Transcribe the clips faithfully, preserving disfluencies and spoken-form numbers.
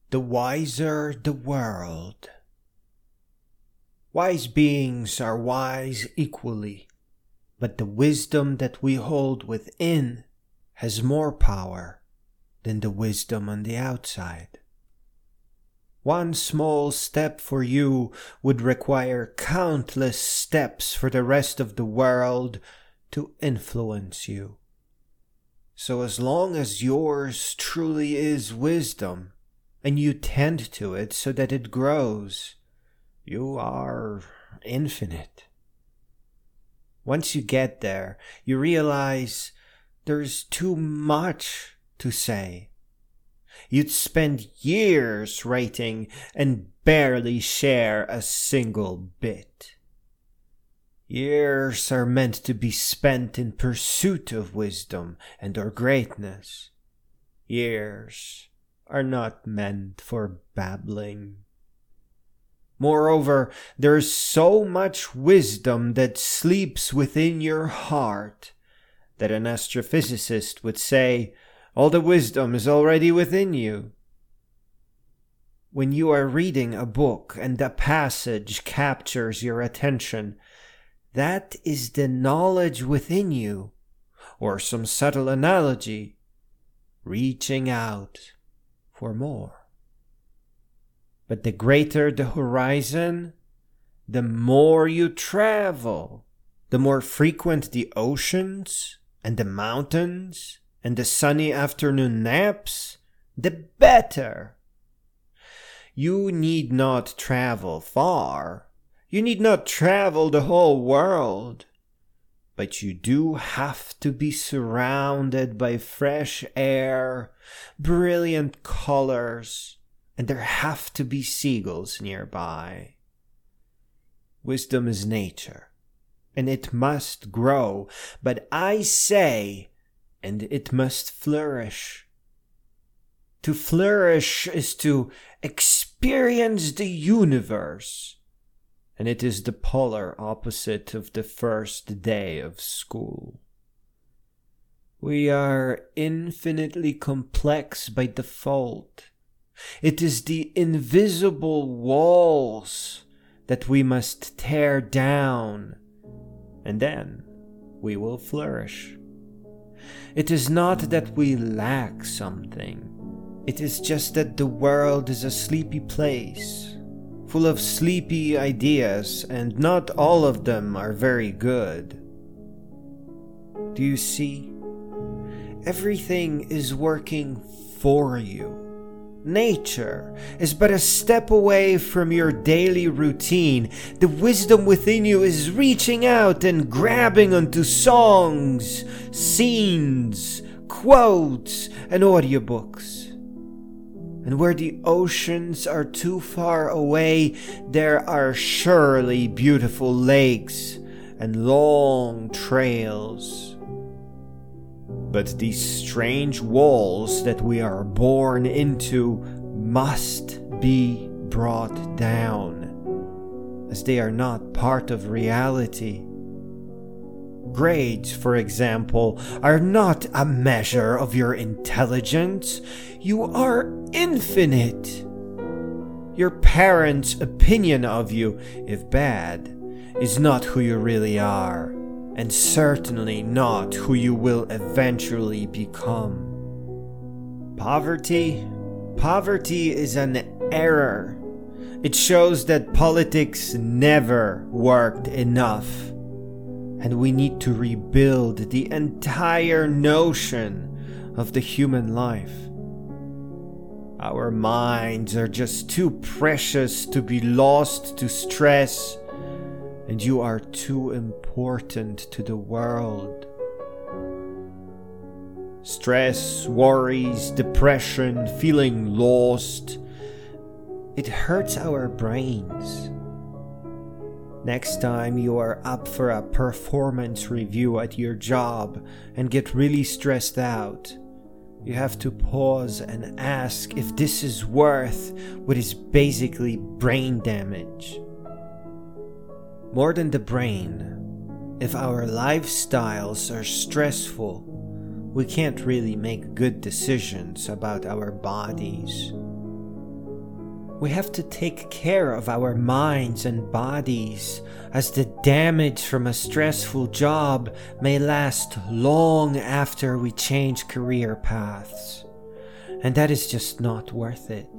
The wiser the world. Wise beings are wise equally, but the wisdom that we hold within has more power than the wisdom on the outside. One small step for you would require countless steps for the rest of the world to influence you. So as long as yours truly is wisdom, and you tend to it so that it grows, you are infinite. Once you get there, you realize there's too much to say. You'd spend years writing and barely share a single bit. Years are meant to be spent in pursuit of wisdom and or greatness. Years are not meant for babbling. Moreover, there is so much wisdom that sleeps within your heart that an astrophysicist would say, all the wisdom is already within you. When you are reading a book and a passage captures your attention, that is the knowledge within you, or some subtle analogy, reaching out for more. But the greater the horizon, the more you travel, the more frequent the oceans and the mountains and the sunny afternoon naps, the better. You need not travel far. You need not travel the whole world. But you do have to be surrounded by fresh air, brilliant colors, and there have to be seagulls nearby. Wisdom is nature, and it must grow, but I say, and it must flourish. To flourish is to experience the universe, and it is the polar opposite of the first day of school. We are infinitely complex by default. It is the invisible walls that we must tear down, and then we will flourish. It is not that we lack something. It is just that the world is a sleepy place, full of sleepy ideas, and not all of them are very good. Do you see? Everything is working for you. Nature is but a step away from your daily routine. The wisdom within you is reaching out and grabbing onto songs, scenes, quotes, and audiobooks. And where the oceans are too far away, there are surely beautiful lakes and long trails. But these strange walls that we are born into must be brought down, as they are not part of reality. Grades, for example, are not a measure of your intelligence. You are infinite. Your parents' opinion of you, if bad, is not who you really are, and certainly not who you will eventually become. Poverty? Poverty is an error. It shows that politics never worked enough. And we need to rebuild the entire notion of the human life. Our minds are just too precious to be lost to stress, and you are too important to the world. Stress, worries, depression, feeling lost, it hurts our brains. Next time you are up for a performance review at your job and get really stressed out, you have to pause and ask if this is worth what is basically brain damage. More than the brain, if our lifestyles are stressful, we can't really make good decisions about our bodies. We have to take care of our minds and bodies, as the damage from a stressful job may last long after we change career paths. And that is just not worth it.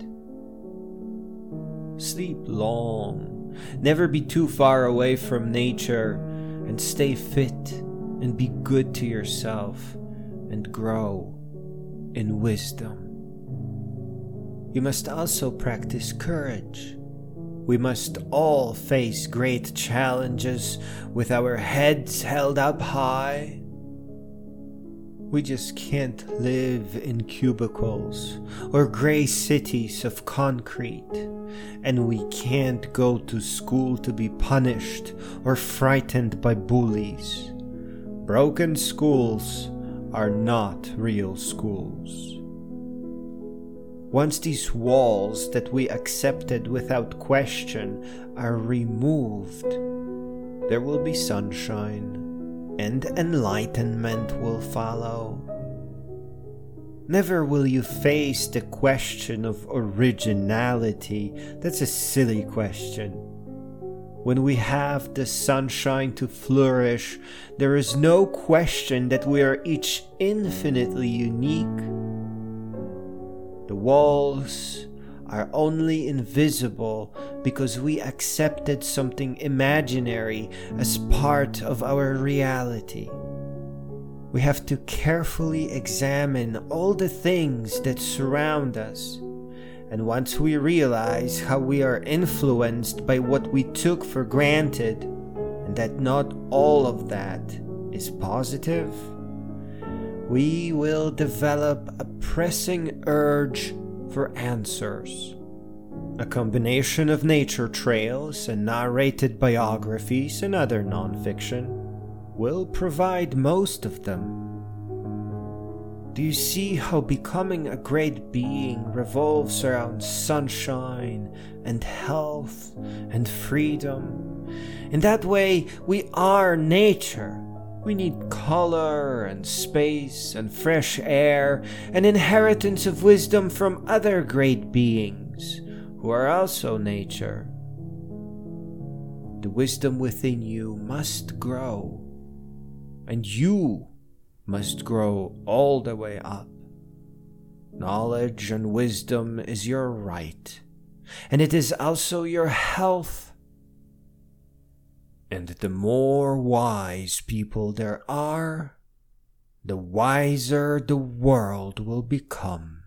Sleep long, never be too far away from nature, and stay fit and be good to yourself and grow in wisdom. You must also practice courage. We must all face great challenges with our heads held up high. We just can't live in cubicles or gray cities of concrete, and we can't go to school to be punished or frightened by bullies. Broken schools are not real schools. Once these walls that we accepted without question are removed, there will be sunshine, and enlightenment will follow. Never will you face the question of originality. That's a silly question. When we have the sunshine to flourish, there is no question that we are each infinitely unique. The walls are only invisible because we accepted something imaginary as part of our reality. We have to carefully examine all the things that surround us, and once we realize how we are influenced by what we took for granted, and that not all of that is positive, we will develop a pressing urge for answers. A combination of nature trails and narrated biographies and other nonfiction will provide most of them. Do you see how becoming a great being revolves around sunshine and health and freedom? In that way, we are nature. We need color and space and fresh air, an inheritance of wisdom from other great beings who are also nature. The wisdom within you must grow, and you must grow all the way up. Knowledge and wisdom is your right, and it is also your health. And the more wise people there are, the wiser the world will become.